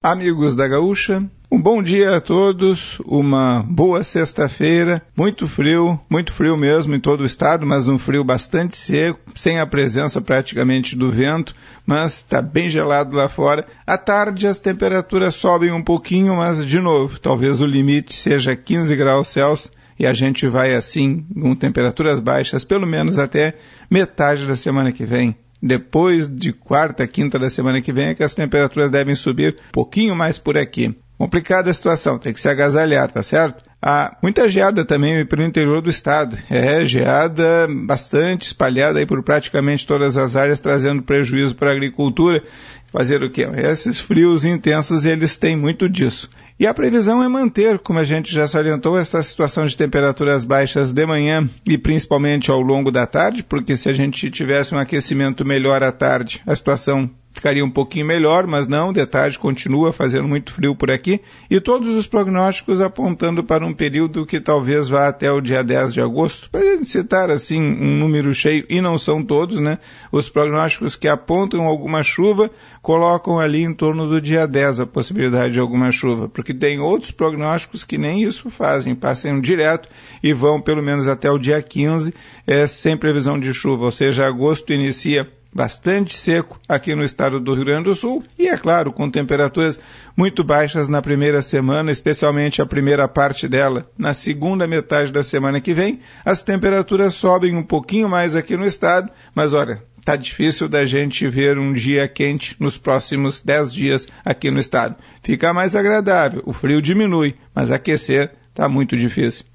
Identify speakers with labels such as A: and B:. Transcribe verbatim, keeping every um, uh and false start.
A: Amigos da Gaúcha, um bom dia a todos, uma boa sexta-feira, muito frio, muito frio mesmo em todo o estado, mas um frio bastante seco, sem a presença praticamente do vento, mas está bem gelado lá fora. À tarde as temperaturas sobem um pouquinho, mas de novo, talvez o limite seja quinze graus Celsius e a gente vai assim, com temperaturas baixas, pelo menos até metade da semana que vem. Depois de quarta, quinta da semana que vem é que as temperaturas devem subir um pouquinho mais por aqui. Complicada a situação, tem que se agasalhar, tá certo? Há muita geada também pelo interior do estado. É, geada bastante espalhada aí por praticamente todas as áreas, trazendo prejuízo para a agricultura. Fazer o quê? Esses frios intensos, eles têm muito disso. E a previsão é manter, como a gente já salientou, essa situação de temperaturas baixas de manhã e principalmente ao longo da tarde, porque se a gente tivesse um aquecimento melhor à tarde, a situação ficaria um pouquinho melhor, mas não, de tarde continua fazendo muito frio por aqui, e todos os prognósticos apontando para um período que talvez vá até o dia dez de agosto, para a gente citar assim um número cheio, e não são todos, né? Os prognósticos que apontam alguma chuva colocam ali em torno do dia dez a possibilidade de alguma chuva, porque tem outros prognósticos que nem isso fazem, passam direto e vão pelo menos até o dia quinze, é, sem previsão de chuva, ou seja, agosto inicia bastante seco aqui no estado do Rio Grande do Sul e, é claro, com temperaturas muito baixas na primeira semana, especialmente a primeira parte dela. Na segunda metade da semana que vem, as temperaturas sobem um pouquinho mais aqui no estado, mas olha, tá difícil da gente ver um dia quente nos próximos dez dias aqui no estado. Fica mais agradável, o frio diminui, mas aquecer tá muito difícil.